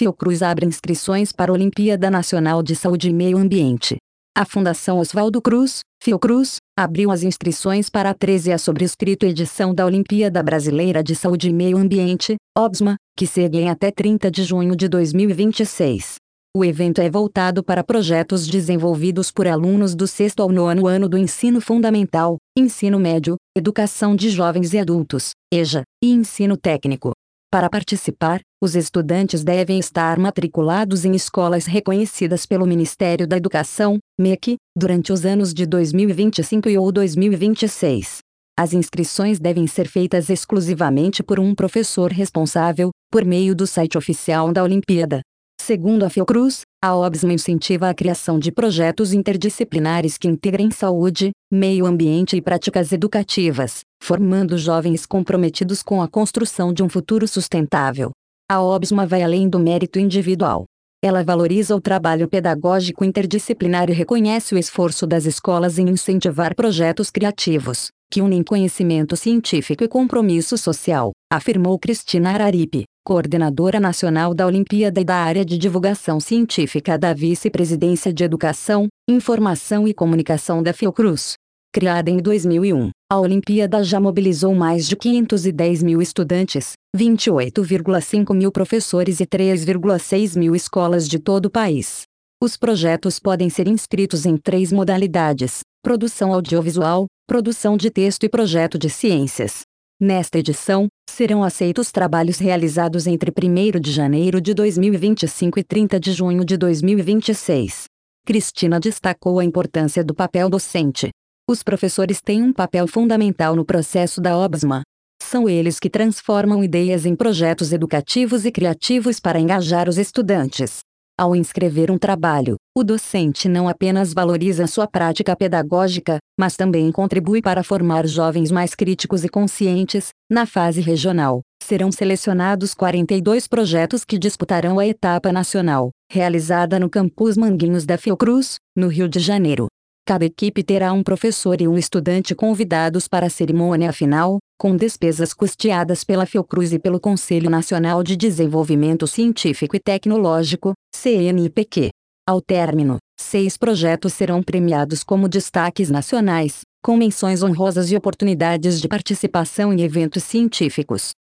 Fiocruz abre inscrições para a Olimpíada Nacional de Saúde e Meio Ambiente. A Fundação Oswaldo Cruz, Fiocruz, abriu as inscrições para a 13ª sobrescrito edição da Olimpíada Brasileira de Saúde e Meio Ambiente, OBSMA, que segue até 30 de junho de 2026. O evento é voltado para projetos desenvolvidos por alunos do 6º ao 9º ano do ensino fundamental, ensino médio, educação de jovens e adultos, EJA, e ensino técnico. Para participar, os estudantes devem estar matriculados em escolas reconhecidas pelo Ministério da Educação, MEC, durante os anos de 2025 ou 2026. As inscrições devem ser feitas exclusivamente por um professor responsável, por meio do site oficial da Olimpíada. Segundo a Fiocruz, a OBSMA incentiva a criação de projetos interdisciplinares que integrem saúde, meio ambiente e práticas educativas, formando jovens comprometidos com a construção de um futuro sustentável. A OBSMA vai além do mérito individual. Ela valoriza o trabalho pedagógico interdisciplinar e reconhece o esforço das escolas em incentivar projetos criativos, que unem conhecimento científico e compromisso social, afirmou Cristina Araripe, coordenadora nacional da Olimpíada e da área de divulgação científica da Vice-Presidência de Educação, Informação e Comunicação da Fiocruz. Criada em 2001, a Olimpíada já mobilizou mais de 510 mil estudantes, 28,5 mil professores e 3,6 mil escolas de todo o país. Os projetos podem ser inscritos em 3 modalidades: produção audiovisual, produção de texto e projeto de ciências. Nesta edição, serão aceitos trabalhos realizados entre 1º de janeiro de 2025 e 30 de junho de 2026. Cristina destacou a importância do papel docente. Os professores têm um papel fundamental no processo da OBSMA. São eles que transformam ideias em projetos educativos e criativos para engajar os estudantes. Ao inscrever um trabalho, o docente não apenas valoriza sua prática pedagógica, mas também contribui para formar jovens mais críticos e conscientes. Na fase regional, serão selecionados 42 projetos que disputarão a etapa nacional, realizada no Campus Manguinhos da Fiocruz, no Rio de Janeiro. Cada equipe terá um professor e um estudante convidados para a cerimônia final, com despesas custeadas pela Fiocruz e pelo Conselho Nacional de Desenvolvimento Científico e Tecnológico, CNPq. Ao término, 6 projetos serão premiados como destaques nacionais, com menções honrosas e oportunidades de participação em eventos científicos.